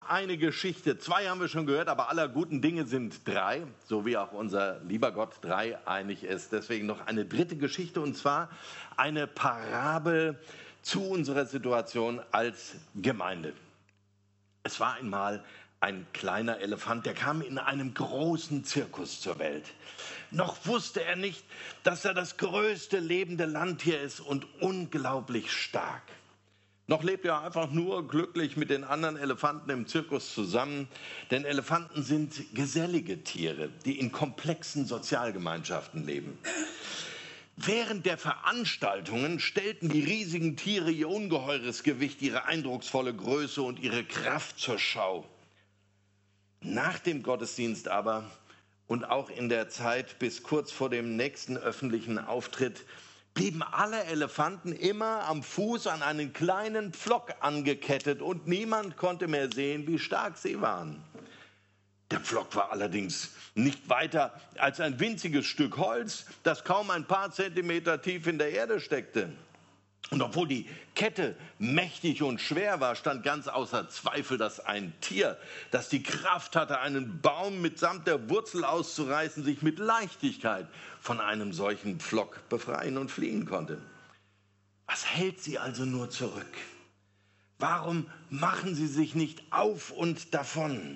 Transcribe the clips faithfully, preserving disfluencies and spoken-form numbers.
eine Geschichte. Zwei haben wir schon gehört, aber aller guten Dinge sind drei, so wie auch unser lieber Gott dreieinig ist. Deswegen noch eine dritte Geschichte, und zwar eine Parabel zu unserer Situation als Gemeinde. Es war einmal ein kleiner Elefant, der kam in einem großen Zirkus zur Welt. Noch wusste er nicht, dass er das größte lebende Landtier ist und unglaublich stark. Noch lebt er einfach nur glücklich mit den anderen Elefanten im Zirkus zusammen, denn Elefanten sind gesellige Tiere, die in komplexen Sozialgemeinschaften leben. Während der Veranstaltungen stellten die riesigen Tiere ihr ungeheures Gewicht, ihre eindrucksvolle Größe und ihre Kraft zur Schau. Nach dem Gottesdienst aber und auch in der Zeit bis kurz vor dem nächsten öffentlichen Auftritt blieben alle Elefanten immer am Fuß an einen kleinen Pflock angekettet und niemand konnte mehr sehen, wie stark sie waren. Der Pflock war allerdings nicht weiter als ein winziges Stück Holz, das kaum ein paar Zentimeter tief in der Erde steckte. Und obwohl die Kette mächtig und schwer war, stand ganz außer Zweifel, dass ein Tier, das die Kraft hatte, einen Baum mitsamt der Wurzel auszureißen, sich mit Leichtigkeit von einem solchen Pflock befreien und fliehen konnte. Was hält sie also nur zurück? Warum machen sie sich nicht auf und davon?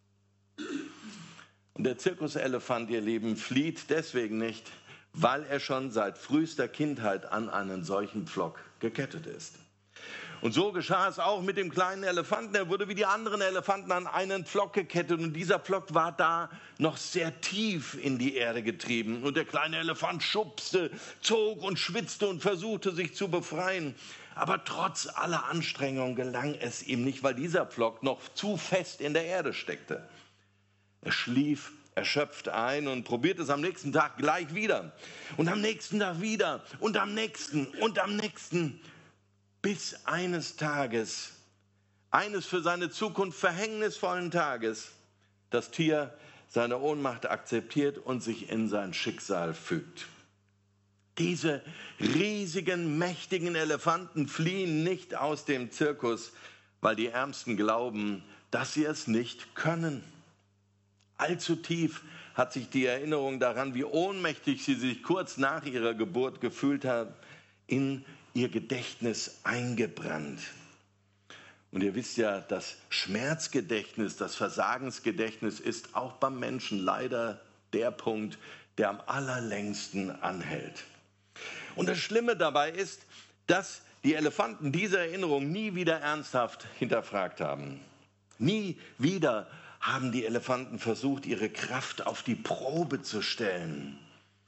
Und der Zirkuselefant, ihr Lieben, flieht deswegen nicht, weil er schon seit frühester Kindheit an einen solchen Pflock gekettet ist. Und so geschah es auch mit dem kleinen Elefanten. Er wurde wie die anderen Elefanten an einen Pflock gekettet und dieser Pflock war da noch sehr tief in die Erde getrieben. Und der kleine Elefant schubste, zog und schwitzte und versuchte sich zu befreien. Aber trotz aller Anstrengungen gelang es ihm nicht, weil dieser Pflock noch zu fest in der Erde steckte. Er schlief erschöpft ein und probiert es am nächsten Tag gleich wieder. Und am nächsten Tag wieder und am nächsten und am nächsten. Bis eines Tages, eines für seine Zukunft verhängnisvollen Tages, das Tier seine Ohnmacht akzeptiert und sich in sein Schicksal fügt. Diese riesigen, mächtigen Elefanten fliehen nicht aus dem Zirkus, weil die Ärmsten glauben, dass sie es nicht können. Allzu tief hat sich die Erinnerung daran, wie ohnmächtig sie sich kurz nach ihrer Geburt gefühlt hat, in ihr Gedächtnis eingebrannt. Und ihr wisst ja, das Schmerzgedächtnis, das Versagensgedächtnis ist auch beim Menschen leider der Punkt, der am allerlängsten anhält. Und das Schlimme dabei ist, dass die Elefanten diese Erinnerung nie wieder ernsthaft hinterfragt haben. Nie wieder haben die Elefanten versucht, ihre Kraft auf die Probe zu stellen.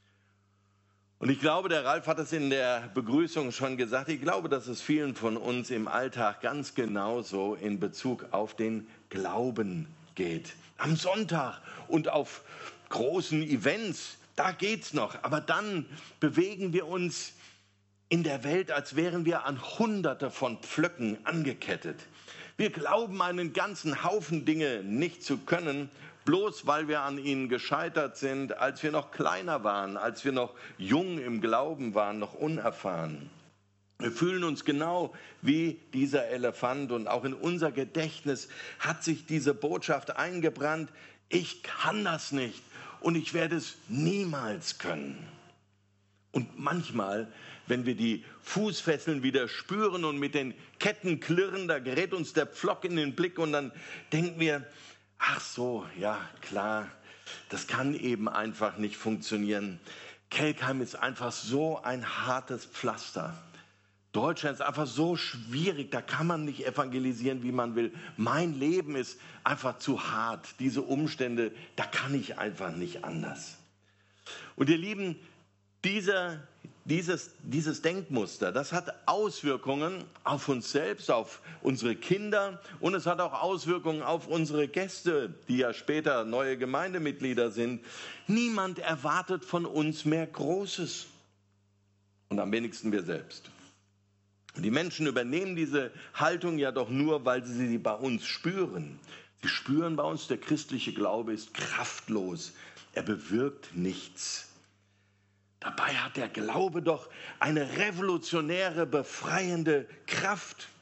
Und ich glaube, der Ralf hat es in der Begrüßung schon gesagt, ich glaube, dass es vielen von uns im Alltag ganz genauso in Bezug auf den Glauben geht. Am Sonntag und auf großen Events, da geht's noch. Aber dann bewegen wir uns in der Welt, als wären wir an Hunderte von Pflöcken angekettet. Wir glauben einen ganzen Haufen Dinge nicht zu können, bloß weil wir an ihnen gescheitert sind, als wir noch kleiner waren, als wir noch jung im Glauben waren, noch unerfahren. Wir fühlen uns genau wie dieser Elefant und auch in unser Gedächtnis hat sich diese Botschaft eingebrannt, ich kann das nicht und ich werde es niemals können. Und manchmal, wenn wir die Fußfesseln wieder spüren und mit den Ketten klirren, da gerät uns der Pflock in den Blick und dann denken wir, ach so, ja klar, das kann eben einfach nicht funktionieren. Kelkheim ist einfach so ein hartes Pflaster. Deutschland ist einfach so schwierig, da kann man nicht evangelisieren, wie man will. Mein Leben ist einfach zu hart, diese Umstände, da kann ich einfach nicht anders. Und ihr Lieben, Dieser, dieses, dieses Denkmuster, das hat Auswirkungen auf uns selbst, auf unsere Kinder und es hat auch Auswirkungen auf unsere Gäste, die ja später neue Gemeindemitglieder sind. Niemand erwartet von uns mehr Großes und am wenigsten wir selbst. Und die Menschen übernehmen diese Haltung ja doch nur, weil sie sie bei uns spüren. Sie spüren bei uns, der christliche Glaube ist kraftlos, er bewirkt nichts. Dabei hat der Glaube doch eine revolutionäre, befreiende Kraft.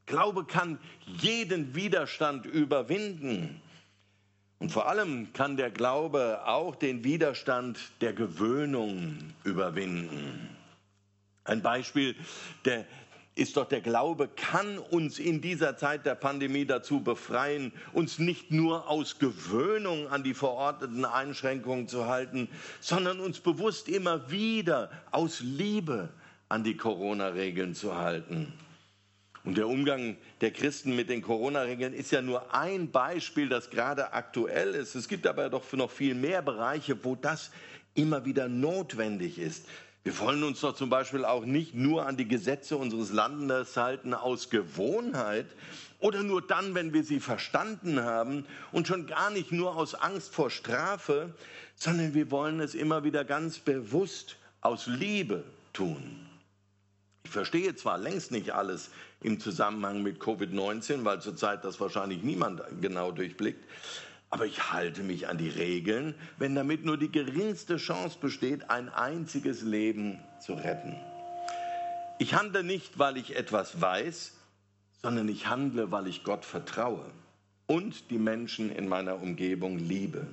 Glaube kann jeden Widerstand überwinden. Und vor allem kann der Glaube auch den Widerstand der Gewöhnung überwinden. Ein Beispiel, der ist doch, der Glaube kann uns in dieser Zeit der Pandemie dazu befreien, uns nicht nur aus Gewöhnung an die verordneten Einschränkungen zu halten, sondern uns bewusst immer wieder aus Liebe an die Corona-Regeln zu halten. Und der Umgang der Christen mit den Corona-Regeln ist ja nur ein Beispiel, das gerade aktuell ist. Es gibt aber doch noch viel mehr Bereiche, wo das immer wieder notwendig ist. Wir wollen uns doch zum Beispiel auch nicht nur an die Gesetze unseres Landes halten aus Gewohnheit oder nur dann, wenn wir sie verstanden haben und schon gar nicht nur aus Angst vor Strafe, sondern wir wollen es immer wieder ganz bewusst aus Liebe tun. Ich verstehe zwar längst nicht alles im Zusammenhang mit Covid neunzehn, weil zurzeit das wahrscheinlich niemand genau durchblickt, aber ich halte mich an die Regeln, wenn damit nur die geringste Chance besteht, ein einziges Leben zu retten. Ich handle nicht, weil ich etwas weiß, sondern ich handle, weil ich Gott vertraue und die Menschen in meiner Umgebung liebe.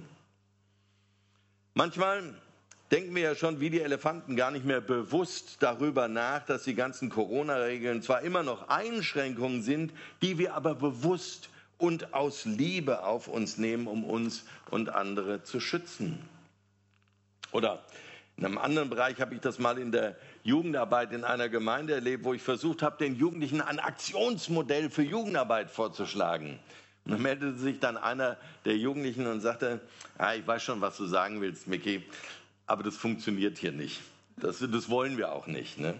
Manchmal denken wir ja schon wie die Elefanten gar nicht mehr bewusst darüber nach, dass die ganzen Corona-Regeln zwar immer noch Einschränkungen sind, die wir aber bewusst und aus Liebe auf uns nehmen, um uns und andere zu schützen. Oder in einem anderen Bereich habe ich das mal in der Jugendarbeit in einer Gemeinde erlebt, wo ich versucht habe, den Jugendlichen ein Aktionsmodell für Jugendarbeit vorzuschlagen. Und dann meldete sich dann einer der Jugendlichen und sagte, ah, ich weiß schon, was du sagen willst, Micky, aber das funktioniert hier nicht. Das, das wollen wir auch nicht. Ne?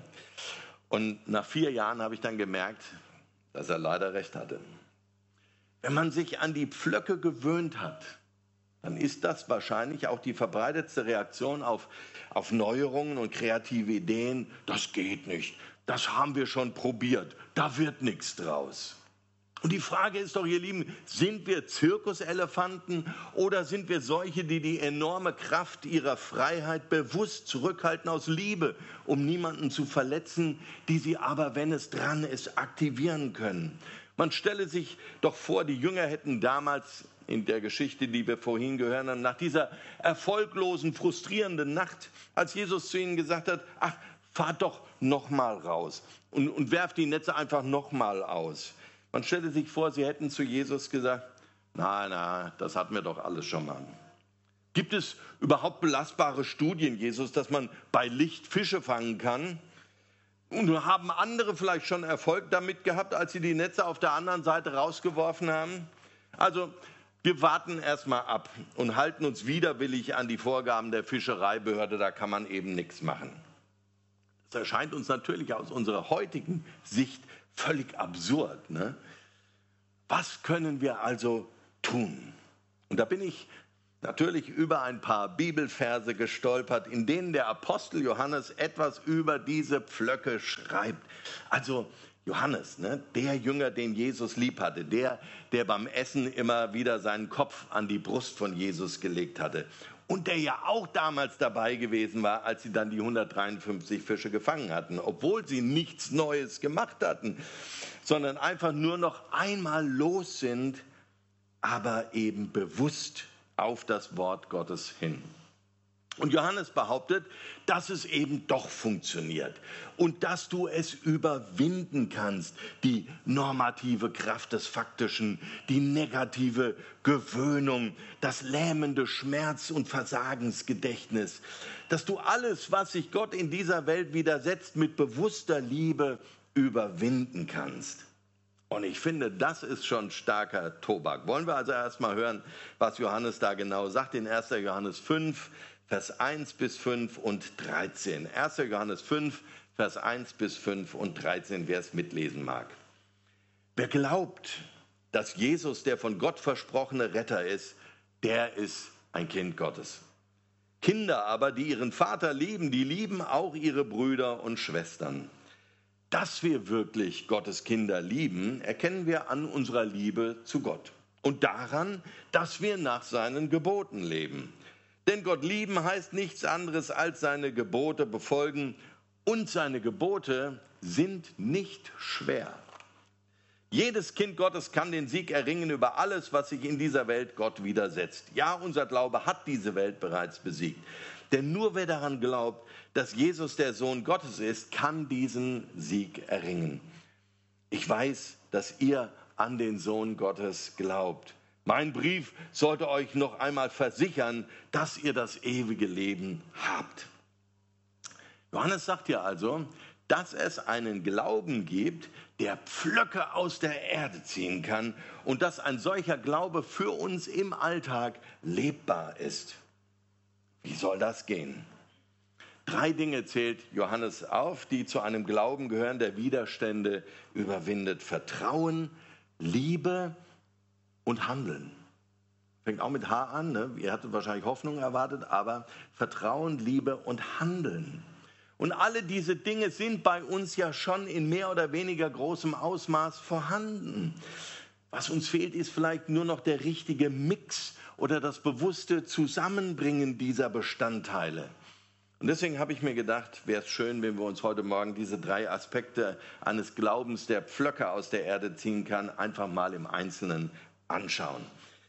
Und nach vier Jahren habe ich dann gemerkt, dass er leider recht hatte. Wenn man sich an die Pflöcke gewöhnt hat, dann ist das wahrscheinlich auch die verbreitetste Reaktion auf, auf Neuerungen und kreative Ideen. Das geht nicht, das haben wir schon probiert, da wird nichts draus. Und die Frage ist doch, ihr Lieben, sind wir Zirkuselefanten oder sind wir solche, die die enorme Kraft ihrer Freiheit bewusst zurückhalten aus Liebe, um niemanden zu verletzen, die sie aber, wenn es dran ist, aktivieren können? Man stelle sich doch vor, die Jünger hätten damals in der Geschichte, die wir vorhin gehört haben, nach dieser erfolglosen, frustrierenden Nacht, als Jesus zu ihnen gesagt hat, ach, fahrt doch noch mal raus und, und werft die Netze einfach noch mal aus. Man stelle sich vor, sie hätten zu Jesus gesagt, na, na, das hatten wir doch alles schon mal. Gibt es überhaupt belastbare Studien, Jesus, dass man bei Licht Fische fangen kann? Und haben andere vielleicht schon Erfolg damit gehabt, als sie die Netze auf der anderen Seite rausgeworfen haben? Also wir warten erstmal ab und halten uns widerwillig an die Vorgaben der Fischereibehörde, da kann man eben nichts machen. Das erscheint uns natürlich aus unserer heutigen Sicht völlig absurd. Ne? Was können wir also tun? Und da bin ich natürlich über ein paar Bibelverse gestolpert, in denen der Apostel Johannes etwas über diese Pflöcke schreibt. Also Johannes, ne, der Jünger, den Jesus lieb hatte, der, der beim Essen immer wieder seinen Kopf an die Brust von Jesus gelegt hatte und der ja auch damals dabei gewesen war, als sie dann die hundertdreiundfünfzig Fische gefangen hatten, obwohl sie nichts Neues gemacht hatten, sondern einfach nur noch einmal los sind, aber eben bewusst auf das Wort Gottes hin. Und Johannes behauptet, dass es eben doch funktioniert und dass du es überwinden kannst, die normative Kraft des Faktischen, die negative Gewöhnung, das lähmende Schmerz- und Versagensgedächtnis, dass du alles, was sich Gott in dieser Welt widersetzt, mit bewusster Liebe überwinden kannst. Und ich finde, das ist schon starker Tobak. Wollen wir also erstmal hören, was Johannes da genau sagt in erster Johannes fünf, Vers eins bis fünf und dreizehn. erster Johannes fünf, Vers eins bis fünf und dreizehn, wer es mitlesen mag. Wer glaubt, dass Jesus der von Gott versprochene Retter ist, der ist ein Kind Gottes. Kinder aber, die ihren Vater lieben, die lieben auch ihre Brüder und Schwestern. Dass wir wirklich Gottes Kinder lieben, erkennen wir an unserer Liebe zu Gott und daran, dass wir nach seinen Geboten leben. Denn Gott lieben heißt nichts anderes als seine Gebote befolgen und seine Gebote sind nicht schwer. Jedes Kind Gottes kann den Sieg erringen über alles, was sich in dieser Welt Gott widersetzt. Ja, unser Glaube hat diese Welt bereits besiegt. Denn nur wer daran glaubt, dass Jesus der Sohn Gottes ist, kann diesen Sieg erringen. Ich weiß, dass ihr an den Sohn Gottes glaubt. Mein Brief sollte euch noch einmal versichern, dass ihr das ewige Leben habt. Johannes sagt ja also, dass es einen Glauben gibt, der Pflöcke aus der Erde ziehen kann und dass ein solcher Glaube für uns im Alltag lebbar ist. Wie soll das gehen? Drei Dinge zählt Johannes auf, die zu einem Glauben gehören, der Widerstände überwindet. Vertrauen, Liebe und Handeln. Fängt auch mit H an, ne? Ihr hattet wahrscheinlich Hoffnung erwartet, aber Vertrauen, Liebe und Handeln. Und alle diese Dinge sind bei uns ja schon in mehr oder weniger großem Ausmaß vorhanden. Was uns fehlt, ist vielleicht nur noch der richtige Mix oder das bewusste Zusammenbringen dieser Bestandteile. Und deswegen habe ich mir gedacht, wäre es schön, wenn wir uns heute Morgen diese drei Aspekte eines Glaubens, der Pflöcke aus der Erde ziehen kann, einfach mal im Einzelnen anschauen.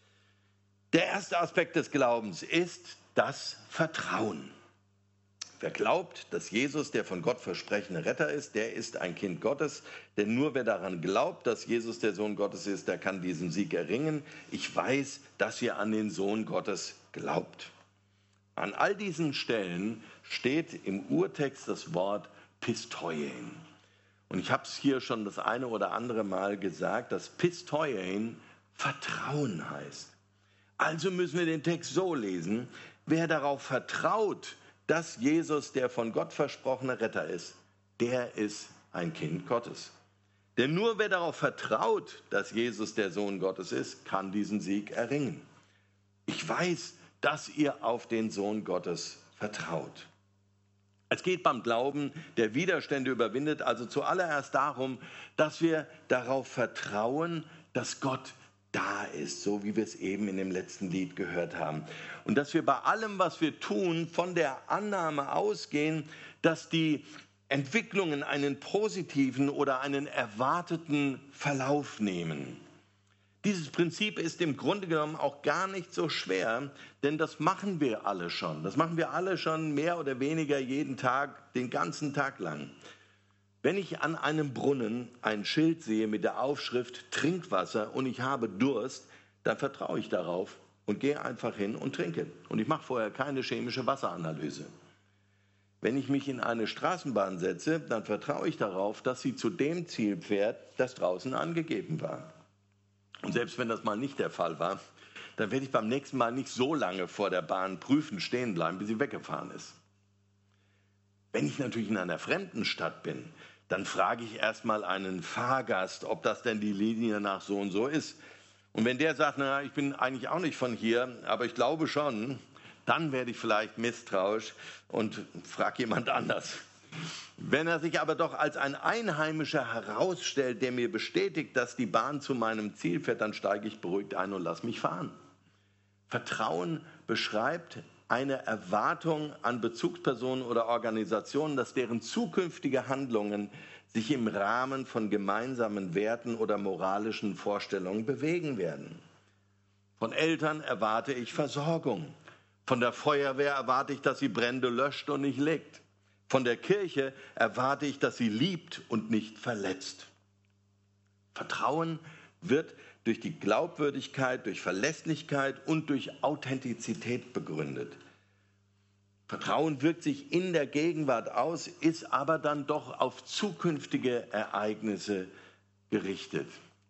Der erste Aspekt des Glaubens ist das Vertrauen. Wer glaubt, dass Jesus der von Gott versprochene Retter ist, der ist ein Kind Gottes. Denn nur wer daran glaubt, dass Jesus der Sohn Gottes ist, der kann diesen Sieg erringen. Ich weiß, dass ihr an den Sohn Gottes glaubt. An all diesen Stellen steht im Urtext das Wort Pistoien. Und ich habe es hier schon das eine oder andere Mal gesagt, dass Pistoien Vertrauen heißt. Also müssen wir den Text so lesen: Wer darauf vertraut, dass Jesus der von Gott versprochene Retter ist, der ist ein Kind Gottes. Denn nur wer darauf vertraut, dass Jesus der Sohn Gottes ist, kann diesen Sieg erringen. Ich weiß, dass ihr auf den Sohn Gottes vertraut. Es geht beim Glauben, der Widerstände überwindet, also zuallererst darum, dass wir darauf vertrauen, dass Gott da ist, so wie wir es eben in dem letzten Lied gehört haben. Und dass wir bei allem, was wir tun, von der Annahme ausgehen, dass die Entwicklungen einen positiven oder einen erwarteten Verlauf nehmen. Dieses Prinzip ist im Grunde genommen auch gar nicht so schwer, denn das machen wir alle schon. Das machen wir alle schon mehr oder weniger jeden Tag, den ganzen Tag lang. Wenn ich an einem Brunnen ein Schild sehe mit der Aufschrift Trinkwasser und ich habe Durst, dann vertraue ich darauf und gehe einfach hin und trinke. Und ich mache vorher keine chemische Wasseranalyse. Wenn ich mich in eine Straßenbahn setze, dann vertraue ich darauf, dass sie zu dem Ziel fährt, das draußen angegeben war. Und selbst wenn das mal nicht der Fall war, dann werde ich beim nächsten Mal nicht so lange vor der Bahn prüfend stehen bleiben, bis sie weggefahren ist. Wenn ich natürlich in einer fremden Stadt bin, dann frage ich erstmal einen Fahrgast, ob das denn die Linie nach so und so ist. Und wenn der sagt, na, ich bin eigentlich auch nicht von hier, aber ich glaube schon, dann werde ich vielleicht misstrauisch und frage jemand anders. Wenn er sich aber doch als ein Einheimischer herausstellt, der mir bestätigt, dass die Bahn zu meinem Ziel fährt, dann steige ich beruhigt ein und lasse mich fahren. Vertrauen beschreibt eine Erwartung an Bezugspersonen oder Organisationen, dass deren zukünftige Handlungen sich im Rahmen von gemeinsamen Werten oder moralischen Vorstellungen bewegen werden. Von Eltern erwarte ich Versorgung. Von der Feuerwehr erwarte ich, dass sie Brände löscht und nicht legt. Von der Kirche erwarte ich, dass sie liebt und nicht verletzt. Vertrauen wird durch die Glaubwürdigkeit, durch Verlässlichkeit und durch Authentizität begründet. Vertrauen wirkt sich in der Gegenwart aus, ist aber dann doch auf zukünftige Ereignisse gerichtet.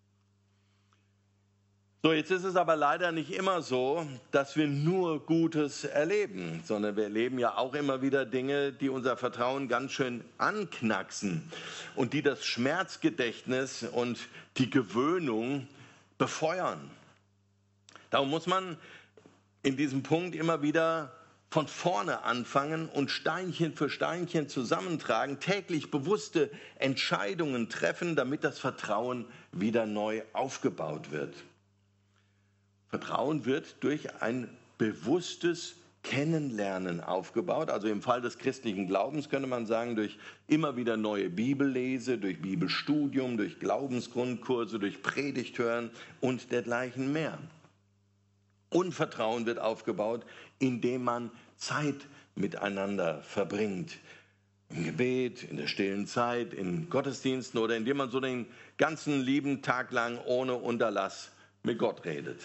So, jetzt ist es aber leider nicht immer so, dass wir nur Gutes erleben, sondern wir erleben ja auch immer wieder Dinge, die unser Vertrauen ganz schön anknacksen und die das Schmerzgedächtnis und die Gewöhnung befeuern. Darum muss man in diesem Punkt immer wieder von vorne anfangen und Steinchen für Steinchen zusammentragen, täglich bewusste Entscheidungen treffen, damit das Vertrauen wieder neu aufgebaut wird. Vertrauen wird durch ein bewusstes Kennenlernen aufgebaut. Also im Fall des christlichen Glaubens könnte man sagen, durch immer wieder neue Bibellese, durch Bibelstudium, durch Glaubensgrundkurse, durch Predigthören und dergleichen mehr. Und Vertrauen wird aufgebaut, indem man Zeit miteinander verbringt. Im Gebet, in der stillen Zeit, in Gottesdiensten oder indem man so den ganzen lieben Tag lang ohne Unterlass mit Gott redet.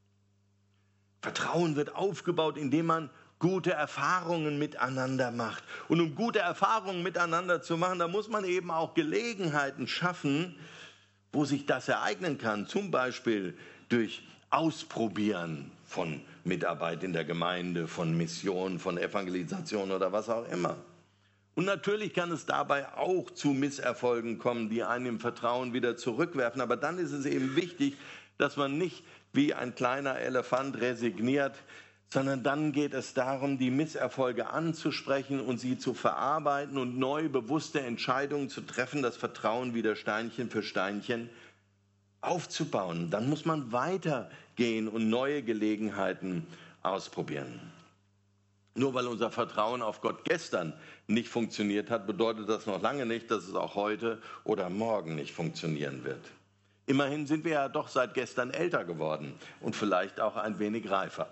Vertrauen wird aufgebaut, indem man gute Erfahrungen miteinander macht. Und um gute Erfahrungen miteinander zu machen, da muss man eben auch Gelegenheiten schaffen, wo sich das ereignen kann. Zum Beispiel durch Ausprobieren von Mitarbeit in der Gemeinde, von Mission, von Evangelisation oder was auch immer. Und natürlich kann es dabei auch zu Misserfolgen kommen, die einen im Vertrauen wieder zurückwerfen. Aber dann ist es eben wichtig, dass man nicht wie ein kleiner Elefant resigniert, sondern dann geht es darum, die Misserfolge anzusprechen und sie zu verarbeiten und neu bewusste Entscheidungen zu treffen, das Vertrauen wieder Steinchen für Steinchen aufzubauen. Dann muss man weitergehen und neue Gelegenheiten ausprobieren. Nur weil unser Vertrauen auf Gott gestern nicht funktioniert hat, bedeutet das noch lange nicht, dass es auch heute oder morgen nicht funktionieren wird. Immerhin sind wir ja doch seit gestern älter geworden und vielleicht auch ein wenig reifer.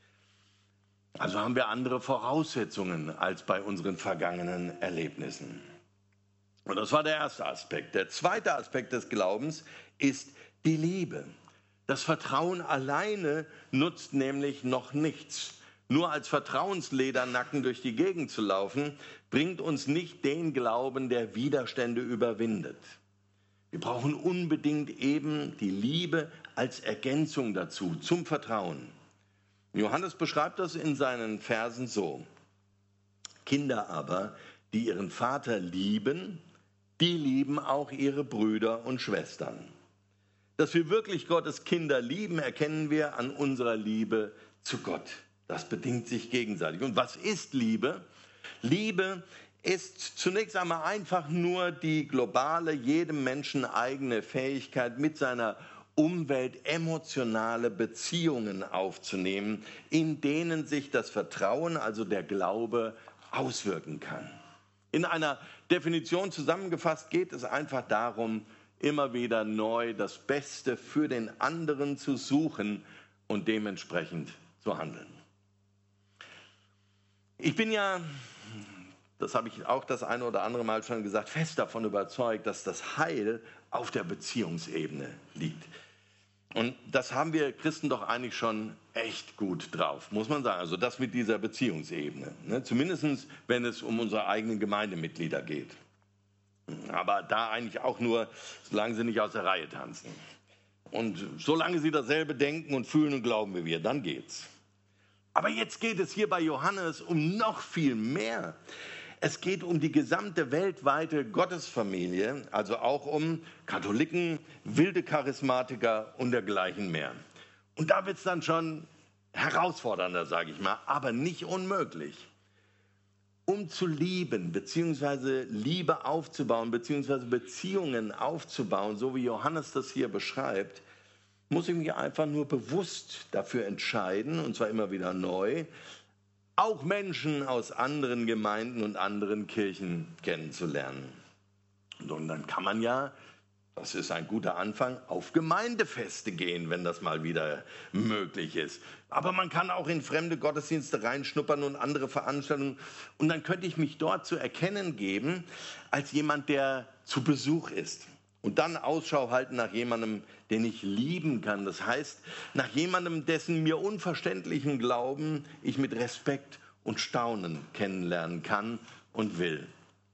Also haben wir andere Voraussetzungen als bei unseren vergangenen Erlebnissen. Und das war der erste Aspekt. Der zweite Aspekt des Glaubens ist die Liebe. Das Vertrauen alleine nutzt nämlich noch nichts. Nur als Vertrauensledernacken durch die Gegend zu laufen, bringt uns nicht den Glauben, der Widerstände überwindet. Wir brauchen unbedingt eben die Liebe als Ergänzung dazu, zum Vertrauen. Johannes beschreibt das in seinen Versen so: Kinder aber, die ihren Vater lieben, die lieben auch ihre Brüder und Schwestern. Dass wir wirklich Gottes Kinder lieben, erkennen wir an unserer Liebe zu Gott. Das bedingt sich gegenseitig. Und was ist Liebe? Liebe ist zunächst einmal einfach nur die globale, jedem Menschen eigene Fähigkeit, mit seiner Umwelt emotionale Beziehungen aufzunehmen, in denen sich das Vertrauen, also der Glaube, auswirken kann. In einer Definition zusammengefasst geht es einfach darum, immer wieder neu das Beste für den anderen zu suchen und dementsprechend zu handeln. Ich bin ja, das habe ich auch das eine oder andere Mal schon gesagt, fest davon überzeugt, dass das Heil auf der Beziehungsebene liegt. Und das haben wir Christen doch eigentlich schon echt gut drauf, muss man sagen. Also das mit dieser Beziehungsebene, ne? Zumindest wenn es um unsere eigenen Gemeindemitglieder geht. Aber da eigentlich auch nur, solange sie nicht aus der Reihe tanzen. Und solange sie dasselbe denken und fühlen und glauben wie wir, dann geht's. Aber jetzt geht es hier bei Johannes um noch viel mehr. Es geht um die gesamte weltweite Gottesfamilie, also auch um Katholiken, wilde Charismatiker und dergleichen mehr. Und da wird es dann schon herausfordernder, sage ich mal, aber nicht unmöglich. Um zu lieben, beziehungsweise Liebe aufzubauen, beziehungsweise Beziehungen aufzubauen, so wie Johannes das hier beschreibt, muss ich mich einfach nur bewusst dafür entscheiden, und zwar immer wieder neu, auch Menschen aus anderen Gemeinden und anderen Kirchen kennenzulernen. Und dann kann man ja, das ist ein guter Anfang, auf Gemeindefeste gehen, wenn das mal wieder möglich ist. Aber man kann auch in fremde Gottesdienste reinschnuppern und andere Veranstaltungen. Und dann könnte ich mich dort zu erkennen geben als jemand, der zu Besuch ist. Und dann Ausschau halten nach jemandem, den ich lieben kann. Das heißt, nach jemandem, dessen mir unverständlichen Glauben ich mit Respekt und Staunen kennenlernen kann und will.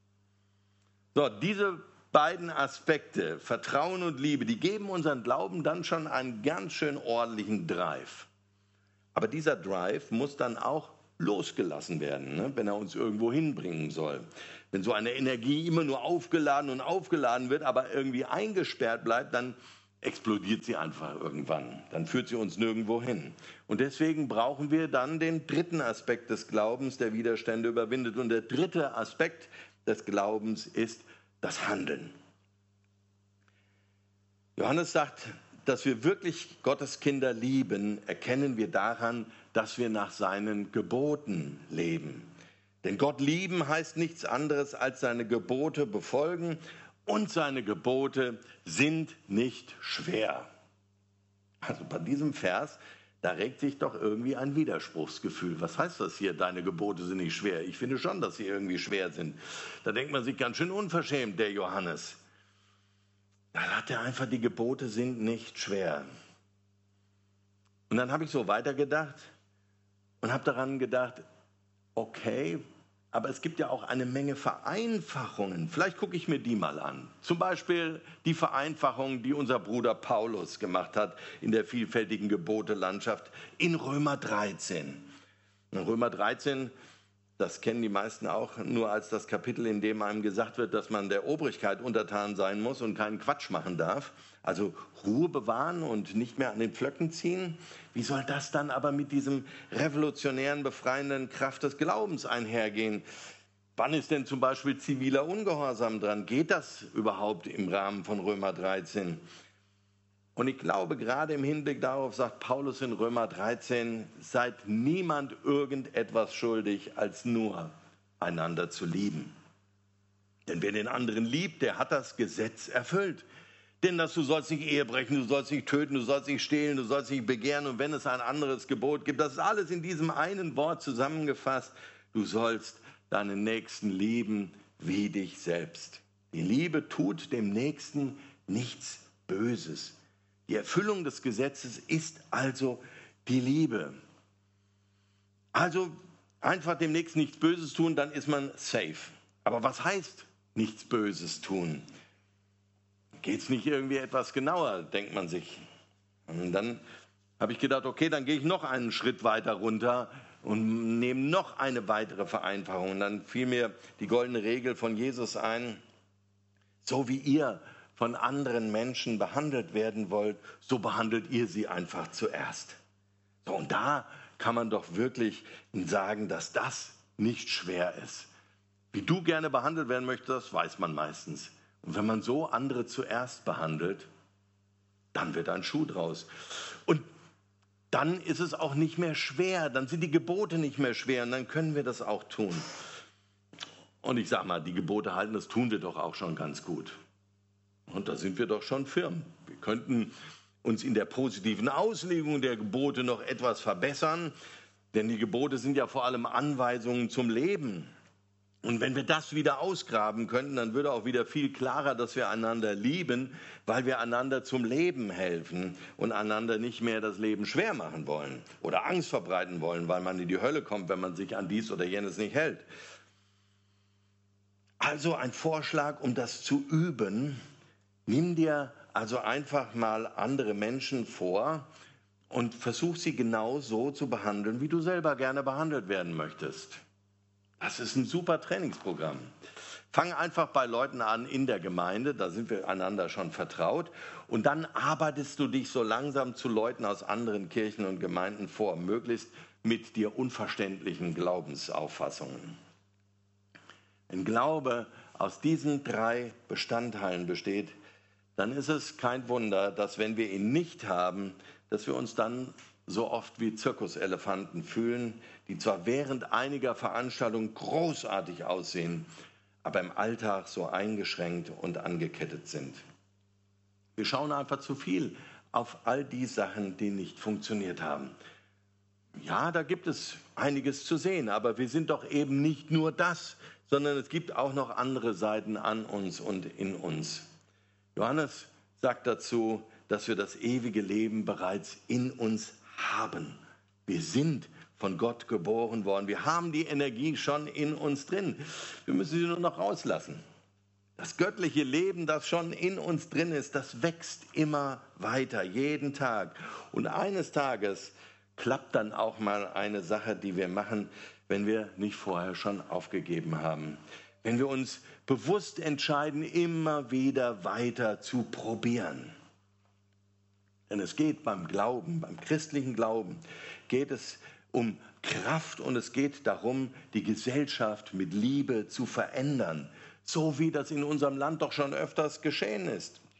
So, diese beiden Aspekte, Vertrauen und Liebe, die geben unseren Glauben dann schon einen ganz schön ordentlichen Drive. Aber dieser Drive muss dann auch losgelassen werden, ne, wenn er uns irgendwo hinbringen soll. Wenn so eine Energie immer nur aufgeladen und aufgeladen wird, aber irgendwie eingesperrt bleibt, dann explodiert sie einfach irgendwann. Dann führt sie uns nirgendwo hin. Und deswegen brauchen wir dann den dritten Aspekt des Glaubens, der Widerstände überwindet. Und der dritte Aspekt des Glaubens ist das Handeln. Johannes sagt, dass wir wirklich Gottes Kinder lieben, erkennen wir daran, dass wir nach seinen Geboten leben. Denn Gott lieben heißt nichts anderes als seine Gebote befolgen, und seine Gebote sind nicht schwer. Also bei diesem Vers, da regt sich doch irgendwie ein Widerspruchsgefühl. Was heißt das hier, deine Gebote sind nicht schwer? Ich finde schon, dass sie irgendwie schwer sind. Da denkt man sich ganz schön unverschämt, der Johannes. Da hat er einfach, die Gebote sind nicht schwer. Und dann habe ich so weitergedacht und habe daran gedacht, okay, aber es gibt ja auch eine Menge Vereinfachungen. Vielleicht gucke ich mir die mal an. Zum Beispiel die Vereinfachung, die unser Bruder Paulus gemacht hat in der vielfältigen Gebotelandschaft in Römer dreizehn. In Römer dreizehn, das kennen die meisten auch nur als das Kapitel, in dem einem gesagt wird, dass man der Obrigkeit untertan sein muss und keinen Quatsch machen darf. Also Ruhe bewahren und nicht mehr an den Pflöcken ziehen. Wie soll das dann aber mit diesem revolutionären, befreienden Kraft des Glaubens einhergehen? Wann ist denn zum Beispiel ziviler Ungehorsam dran? Geht das überhaupt im Rahmen von Römer dreizehn? Und ich glaube, gerade im Hinblick darauf sagt Paulus in Römer dreizehn, seid niemand irgendetwas schuldig, als nur einander zu lieben. Denn wer den anderen liebt, der hat das Gesetz erfüllt. Denn dass du sollst nicht Ehe brechen, du sollst nicht töten, du sollst nicht stehlen, du sollst nicht begehren. Und wenn es ein anderes Gebot gibt, das ist alles in diesem einen Wort zusammengefasst. Du sollst deinen Nächsten lieben wie dich selbst. Die Liebe tut dem Nächsten nichts Böses. Die Erfüllung des Gesetzes ist also die Liebe. Also einfach dem Nächsten nichts Böses tun, dann ist man safe. Aber was heißt nichts Böses tun? Geht es nicht irgendwie etwas genauer, denkt man sich. Und dann habe ich gedacht, okay, dann gehe ich noch einen Schritt weiter runter und nehme noch eine weitere Vereinfachung. Und dann fiel mir die goldene Regel von Jesus ein, so wie ihr von anderen Menschen behandelt werden wollt, so behandelt ihr sie einfach zuerst. So, und da kann man doch wirklich sagen, dass das nicht schwer ist. Wie du gerne behandelt werden möchtest, das weiß man meistens. Und wenn man so andere zuerst behandelt, dann wird ein Schuh draus. Und dann ist es auch nicht mehr schwer, dann sind die Gebote nicht mehr schwer und dann können wir das auch tun. Und ich sage mal, die Gebote halten, das tun wir doch auch schon ganz gut. Und da sind wir doch schon firm. Wir könnten uns in der positiven Auslegung der Gebote noch etwas verbessern, denn die Gebote sind ja vor allem Anweisungen zum Leben. Und wenn wir das wieder ausgraben könnten, dann würde auch wieder viel klarer, dass wir einander lieben, weil wir einander zum Leben helfen und einander nicht mehr das Leben schwer machen wollen oder Angst verbreiten wollen, weil man in die Hölle kommt, wenn man sich an dies oder jenes nicht hält. Also ein Vorschlag, um das zu üben. Nimm dir also einfach mal andere Menschen vor und versuch sie genau so zu behandeln, wie du selber gerne behandelt werden möchtest. Das ist ein super Trainingsprogramm. Fang einfach bei Leuten an in der Gemeinde, da sind wir einander schon vertraut. Und dann arbeitest du dich so langsam zu Leuten aus anderen Kirchen und Gemeinden vor, möglichst mit dir unverständlichen Glaubensauffassungen. Wenn Glaube aus diesen drei Bestandteilen besteht, dann ist es kein Wunder, dass wenn wir ihn nicht haben, dass wir uns dann so oft wie Zirkuselefanten fühlen, die zwar während einiger Veranstaltungen großartig aussehen, aber im Alltag so eingeschränkt und angekettet sind. Wir schauen einfach zu viel auf all die Sachen, die nicht funktioniert haben. Ja, da gibt es einiges zu sehen, aber wir sind doch eben nicht nur das, sondern es gibt auch noch andere Seiten an uns und in uns. Johannes sagt dazu, dass wir das ewige Leben bereits in uns haben. Wir sind von Gott geboren worden. Wir haben die Energie schon in uns drin. Wir müssen sie nur noch rauslassen. Das göttliche Leben, das schon in uns drin ist, das wächst immer weiter, jeden Tag. Und eines Tages klappt dann auch mal eine Sache, die wir machen, wenn wir nicht vorher schon aufgegeben haben. Wenn wir uns bewusst entscheiden, immer wieder weiter zu probieren. Denn es geht beim Glauben, beim christlichen Glauben, geht es um Kraft und es geht darum, die Gesellschaft mit Liebe zu verändern. So wie das in unserem Land doch schon öfters geschehen ist.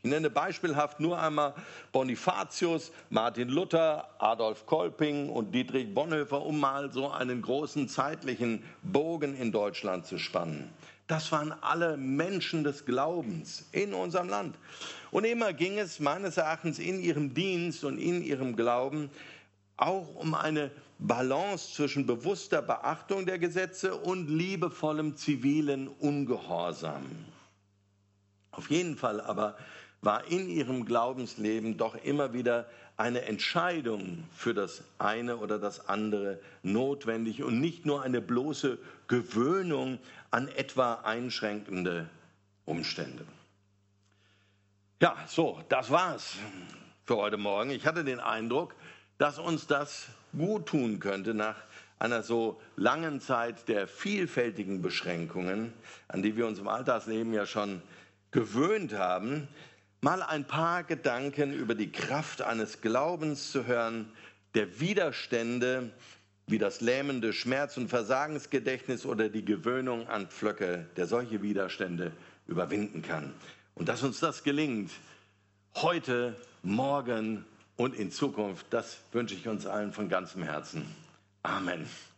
Ich nenne beispielhaft nur einmal Bonifatius, Martin Luther, Adolf Kolping und Dietrich Bonhoeffer, um mal so einen großen zeitlichen Bogen in Deutschland zu spannen. Das waren alle Menschen des Glaubens in unserem Land. Und immer ging es meines Erachtens in ihrem Dienst und in ihrem Glauben auch um eine Balance zwischen bewusster Beachtung der Gesetze und liebevollem zivilen Ungehorsam. Auf jeden Fall aber war in ihrem Glaubensleben doch immer wieder eine Entscheidung für das eine oder das andere notwendig und nicht nur eine bloße Gewöhnung an etwa einschränkende Umstände. Ja, so, das war's für heute Morgen. Ich hatte den Eindruck, dass uns das gut tun könnte nach einer so langen Zeit der vielfältigen Beschränkungen, an die wir uns im Alltagsleben ja schon gewöhnt haben, mal ein paar Gedanken über die Kraft eines Glaubens zu hören, der Widerstände wie das lähmende Schmerz- und Versagensgedächtnis oder die Gewöhnung an Pflöcke, der solche Widerstände überwinden kann. Und dass uns das gelingt, heute, morgen und in Zukunft, das wünsche ich uns allen von ganzem Herzen. Amen.